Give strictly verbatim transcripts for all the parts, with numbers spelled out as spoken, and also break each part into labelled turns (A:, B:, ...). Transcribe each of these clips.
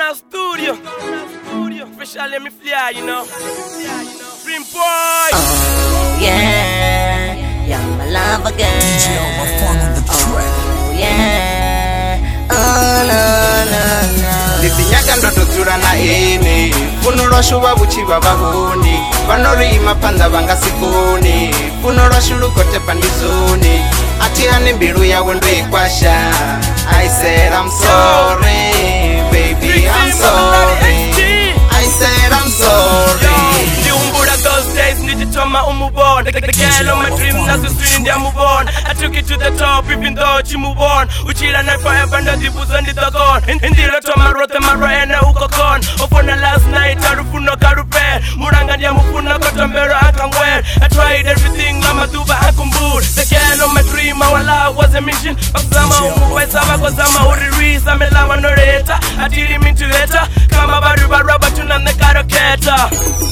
A: Corner Studio. Official, let me fly, you know. Dream Boy.
B: Oh yeah, you're my love again.
C: D J on my phone on the track.
B: Oh yeah, oh no no no.
D: Nditinyaka ndotodzura na ene funo lwashu vavuchi vavahoni vanorima panda vangasikoni funo lwashu lukotepa ndizoni ati ane mbilu yawe ndoikwasha. I said I'm sorry baby, I'm sorry. I said I'm sorry.
A: Ndiumbura those days ndititoma umubona. The girl on my dream nazo swing ndi amubona. I took it to the top even though chimubona. Uchila na forever ndadibuza ndidakon. Indilo toma rote maro ene ukokon. Ofona last night arufuno karupe. Muranga ndi amufuna kotombero akangwen. I tried everything lama duba akumbur. The girl on my dream our love was a mission. Bakuzama umuweza bakozama uririsa melawa noreta. Atiri mintueta kama baru baraba tunane karoketa.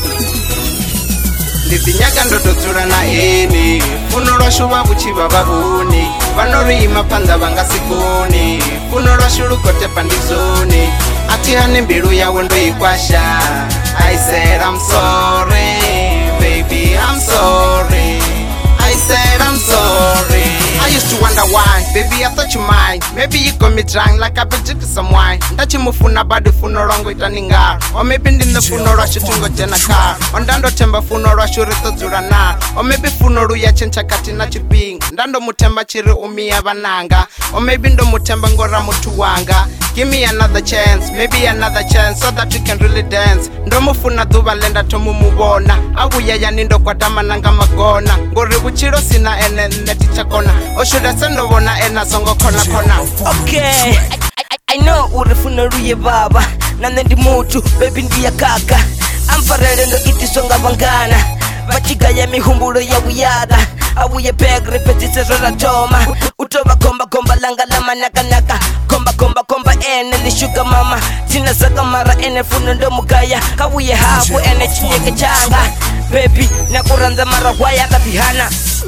D: Nditinyaka ndotodzura na ene funo lwashu vavuchi vavahoni vanorima panda vangasikoni funo lwashu lukotepa ndizoni ati ane mbilu yawe ndoikwasha. I said I'm sorry baby, I'm sorry. I said I'm sorry. I used to wonder why, baby I thought you mind. Maybe you got me drunk like I've been drinking some wine. Ndachimufuna bado funo lwangu itaninga. Or maybe ndine funo lwashu tungojena car. Ondando temba funo lwashu ritodzura na. Or maybe funo luya chencha kati na chipinga. Ndando mutemba chiri umia vananga. Or maybe ndo mutemba ngora mutu wanga. Give me another chance, maybe another chance so that we can really dance. Ndo mufuna dhuva lenda tomu mubona. Aguya ya nindo kwa dama nanga magona. Ngori uchiro sina ene netichakona. Oshuda sendo vona ena songo kona kona.
B: Okay, I, I, I know urifuna ruye baba. Nane ndi mutu, baby ndiya kaka. Amfarele ndo itisonga vangana. Vachiga ya mihumbulo ya wiyada. Awuye beg repetise rora toma. Utoba komba komba langa lama naka naka. Komba komba komba ene li sugar mama. Tina saka mara ene funo ndo mugaya. Kawuye hafu ene chinyeke changa. Baby nakuranza mara waya kabihana.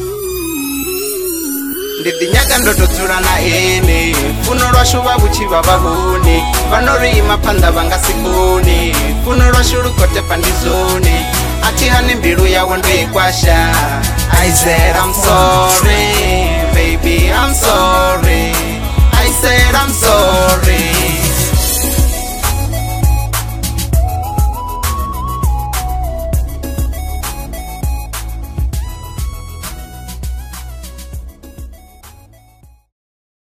D: Nditinyaka ndotodzura na ene funo lwashu vavuchi vavahoni vanorima panda vangasikoni funo lwashu lukotepa ndizoni ati ane mbilu yawe ndoikwasha. I said I'm sorry baby, I'm sorry.